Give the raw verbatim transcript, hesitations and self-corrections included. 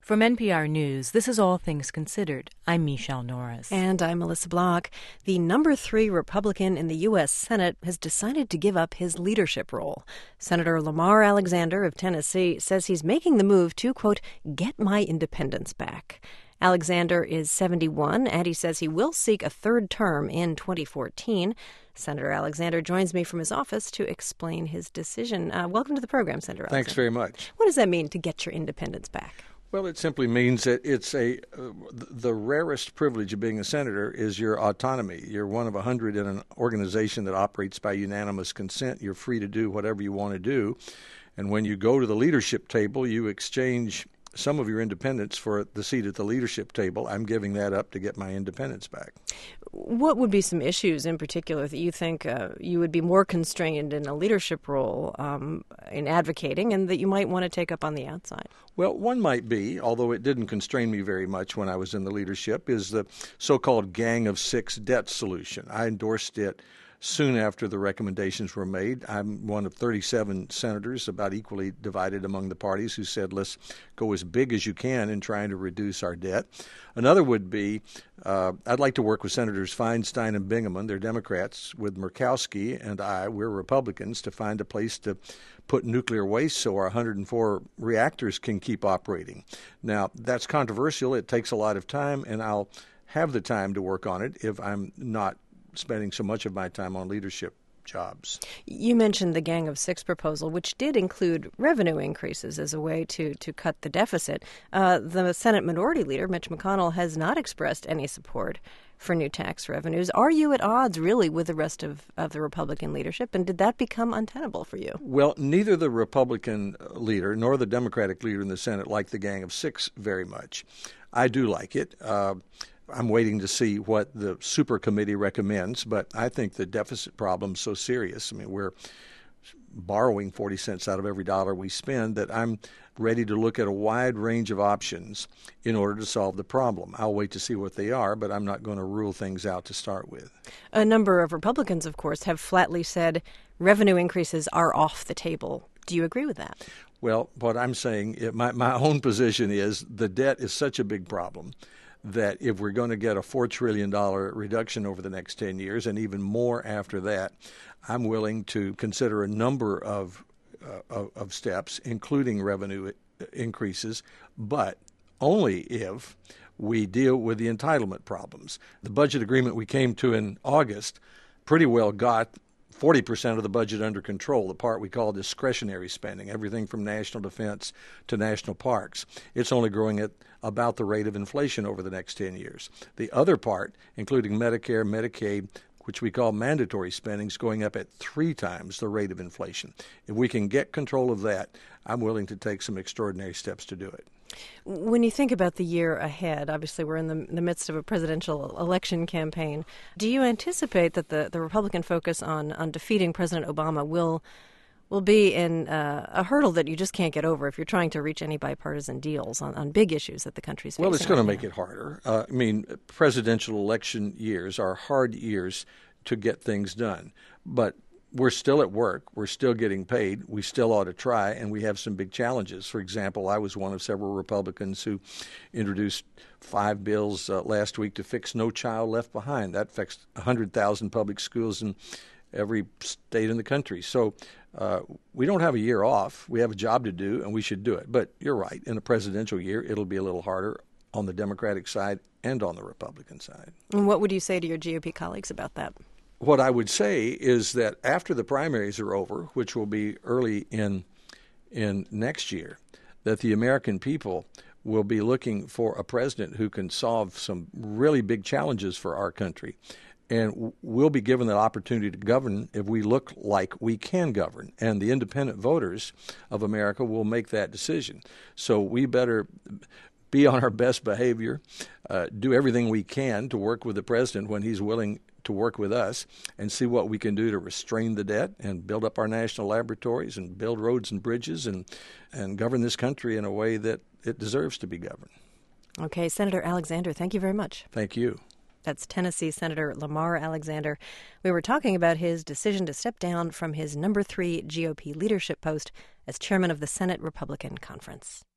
From N P R News, this is All Things Considered. I'm Michelle Norris. And I'm Melissa Block. The number three Republican in the U S. Senate has decided to give up his leadership role. Senator Lamar Alexander of Tennessee says he's making the move to, quote, get my independence back. Alexander is seventy-one, and he says he will seek a third term in twenty fourteen. Senator Alexander joins me from his office to explain his decision. Uh, welcome to the program, Senator Alexander. Thanks very much. What does that mean, to get your independence back? Well, it simply means that it's a uh, the rarest privilege of being a senator is your autonomy. You're one of a hundred in an organization that operates by unanimous consent. You're free to do whatever you want to do. And when you go to the leadership table, you exchange some of your independence for the seat at the leadership table. I'm giving that up to get my independence back. What would be some issues in particular that you think uh, you would be more constrained in a leadership role um, in advocating and that you might want to take up on the outside? Well, one might be, although it didn't constrain me very much when I was in the leadership, is the so-called Gang of Six debt solution. I endorsed it soon after the recommendations were made. I'm one of thirty-seven senators, about equally divided among the parties, who said, let's go as big as you can in trying to reduce our debt. Another would be, uh, I'd like to work with Senators Feinstein and Bingaman. They're Democrats. With Murkowski and I, we're Republicans, to find a place to put nuclear waste so our one hundred four reactors can keep operating. Now, that's controversial. It takes a lot of time, and I'll have the time to work on it if I'm not spending so much of my time on leadership jobs. You mentioned the Gang of Six proposal, which did include revenue increases as a way to, to cut the deficit. Uh, the Senate Minority Leader, Mitch McConnell, has not expressed any support for new tax revenues. Are you at odds, really, with the rest of, of the Republican leadership, and did that become untenable for you? Well, neither the Republican leader nor the Democratic leader in the Senate like the Gang of Six very much. I do like it. Uh, I'm waiting to see what the super committee recommends, but I think the deficit problem's so serious. I mean, we're borrowing forty cents out of every dollar we spend that I'm ready to look at a wide range of options in order to solve the problem. I'll wait to see what they are, but I'm not going to rule things out to start with. A number of Republicans, of course, have flatly said revenue increases are off the table. Do you agree with that? Well, what I'm saying, it, my, my own position is the debt is such a big problem that if we're going to get a four trillion dollars reduction over the next ten years and even more after that, I'm willing to consider a number of, uh, of, of steps, including revenue increases, but only if we deal with the entitlement problems. The budget agreement we came to in August pretty well got forty percent of the budget under control, the part we call discretionary spending, everything from national defense to national parks. It's only growing at about the rate of inflation over the next ten years. The other part, including Medicare, Medicaid, which we call mandatory spending, is going up at three times the rate of inflation. If we can get control of that, I'm willing to take some extraordinary steps to do it. When you think about the year ahead, obviously we're in the, the midst of a presidential election campaign. Do you anticipate that the, the Republican focus on, on defeating President Obama will will be in uh, a hurdle that you just can't get over if you're trying to reach any bipartisan deals on, on big issues that the country's facing? Well, it's going right to make now? it harder. Uh, I mean, presidential election years are hard years to get things done. But we're still at work. We're still getting paid. We still ought to try, and we have some big challenges. For example, I was one of several Republicans who introduced five bills uh, last week to fix No Child Left Behind. That fixed one hundred thousand public schools in every state in the country. So uh, we don't have a year off. We have a job to do, and we should do it. But you're right. In a presidential year, it'll be a little harder on the Democratic side and on the Republican side. And what would you say to your G O P colleagues about that? What I would say is that after the primaries are over, which will be early in in next year, that the American people will be looking for a president who can solve some really big challenges for our country. And we'll be given that opportunity to govern if we look like we can govern. And the independent voters of America will make that decision. So we better be on our best behavior, uh, do everything we can to work with the president when he's willing to work with us, and see what we can do to restrain the debt and build up our national laboratories and build roads and bridges and, and govern this country in a way that it deserves to be governed. Okay, Senator Alexander, thank you very much. Thank you. That's Tennessee Senator Lamar Alexander. We were talking about his decision to step down from his number three G O P leadership post as chairman of the Senate Republican Conference.